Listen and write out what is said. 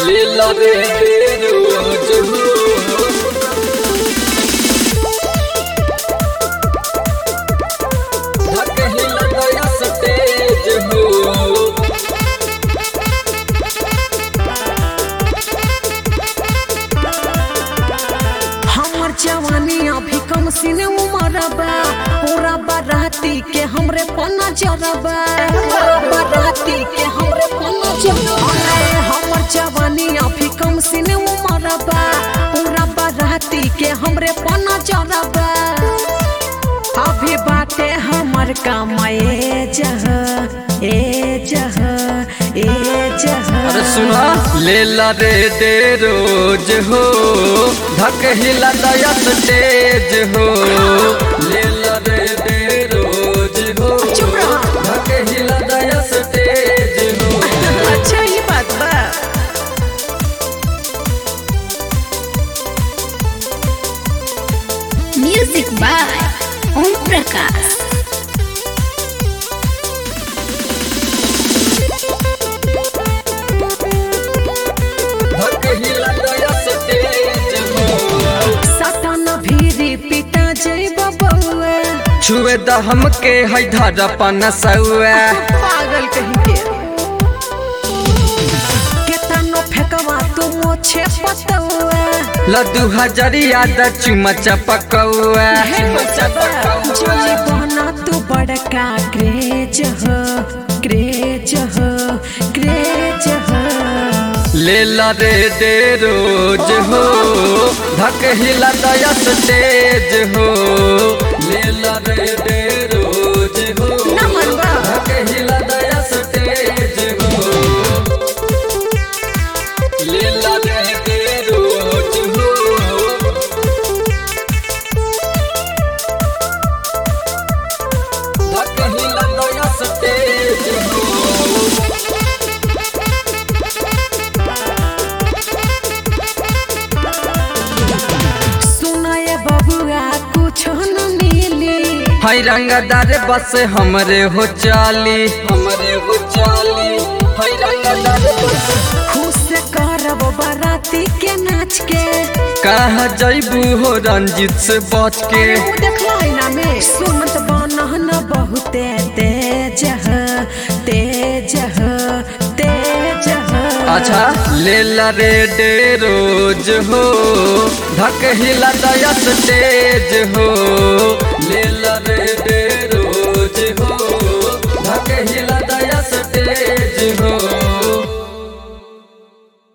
लीला रे रोज हो धक हिला दया स्टेज हो हमर जवानी अभी कम सीने उमर बा पूरा बाराती के हमरे पना जरबा बाराती के हमरे पना जरबा हमर जवानी अभी कम सीने उमर बा पूरा बाराती के हमरे पना जरबा अभी बाटे हमर कमाए जह ए जह ए जह। अरे सुना लीला रे रोज हो धक हिला दया स्टेज हो लीला रे रोज हो चुप रहा। धक हिला दया स्टेज हो। अच्छा ये बात बा। Music by Om Prakash. धक हिला दया स्टेज हो सटन भीरी पिटा जइब बउआ छुए द हमके है धड़पन सौआ पागल कहीं के केतनो फेकवा तू मोछे पतौआ लड्डू हजरिया द चुमा चपकौआ जोली बहना तू बड़का क्रेज हो क्रेज हो क्रेज हो। लीला रे रोज हो धक हिला दया स्टेज हो लीला रे रोज हो नमन बा। धक हिला दया स्टेज हो लीला रे रोज हो धक हिला दया स्टेज हो। सुनाए बबुआ कुछ न मिली हाय रंगदार बस हमरे हो चाली हमरे हो चाली हाय रंगदार बस खुश करब बाराती के नाच के कहाँ जैबू हो रंजित से बच के देखला ना में सुनत बनहन बहुते तेज ह तेज ह तेज ह। अच्छा लीला रे रोज हो धक हिला दया स्टेज हो लीला रे रोज हो धक हिला दया स्टेज हो।